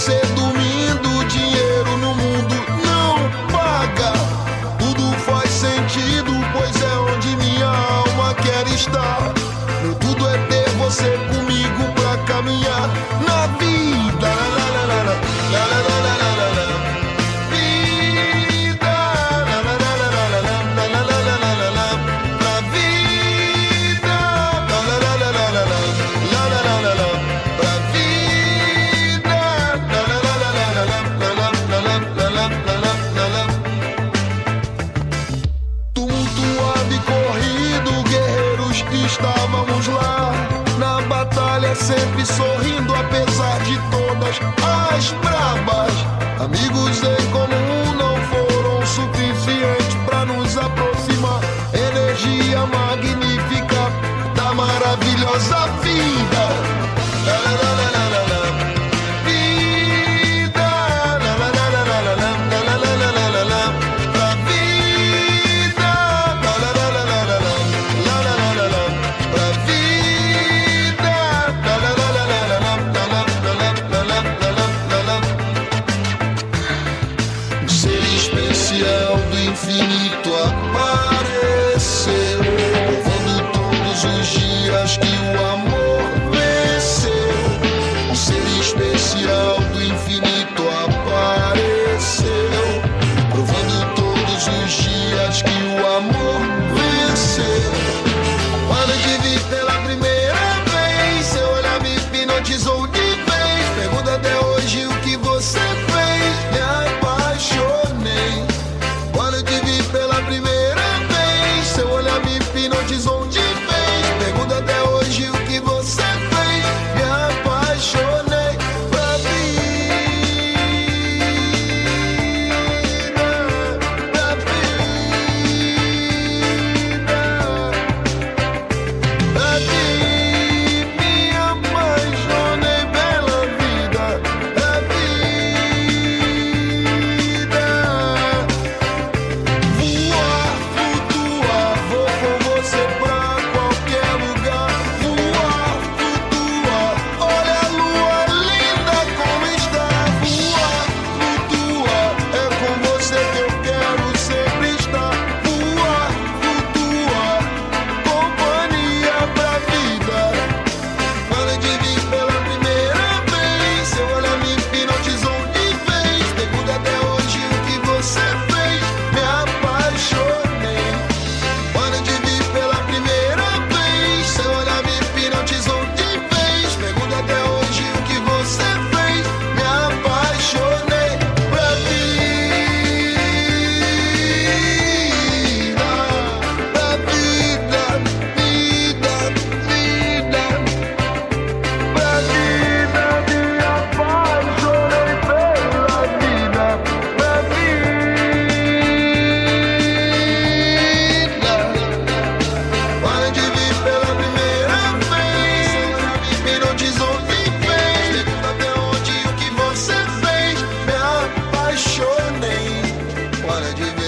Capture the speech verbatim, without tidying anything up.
você dormindo, dinheiro no mundo não paga. Tudo faz sentido, pois é onde minha alma quer estar. Meu tudo é ter você comigo pra caminhar na vida. La, la, la, la, la, la, la, la, la, la, la. Vida. La, la, la, la, la, la, la, la, la, la, la, la. Pra vida. La, la, la, la, la, la, la, la, la, la, la, la. Pra vida. La, la, la, la, la, la, la, la, la, la, la, la, la, la. Tumultuado e corrido, guerreiros estávamos lá na batalha, sempre sorrindo apesar de todas as bravas. Amigos em comum não foram suficientes pra nos aproximar. Energia magnífica da maravilhosa vida. La, la, la, la, la, la, la. Vida. La, la, la, la, la, la, la, la, la, la, la, la, la. Pra vida. La, la, la, la, la, la, la, la, la, la, la, la. Pra vida. La, la, la, la, la, la, la, la, la, la, la, la, la, la. Um ser especial do infinito apareceu, provando todos os dias que o amor venceu. Um ser especial do infinito apareceu, provando todos os dias que o amor venceu. Quando te vi pela primeira vez, seu olhar me hipnotizou de vez. Pergunta até hoje o que você fez, me apaixonei. Quando te vi pela primeira vez, seu olhar me hipnotizou de vez. Pergunta até hoje o que você fez, me apaixonei. Pra vida, pra vida, pra vida, me apaixonei pela vida, pra vida. Voar, flutuar, vou com você pra qualquer lugar. Voar, flutuar, olha a lua linda como está. Voar, flutuar, é com você que eu quero sempre estar. Voar, flutuar, companhia pra vida. Quando te vi pela primeira vez, seu olhar me hipnotizou de vez. Pergunta até hoje o que você fez, me apaixonei. Quando te vi pela primeira vez, seu olhar me hipnotizou de vez. Pergunta até hoje o que você fez, me apaixonei. Pra vida, pra vida, vida, vida. Pra vida, me apaixonei pela vida. Pra vida. Quando te vi pela primeira vez, me hipnotizou de vez. Pergunta até onde o que você fez, me apaixonei. Quando te vi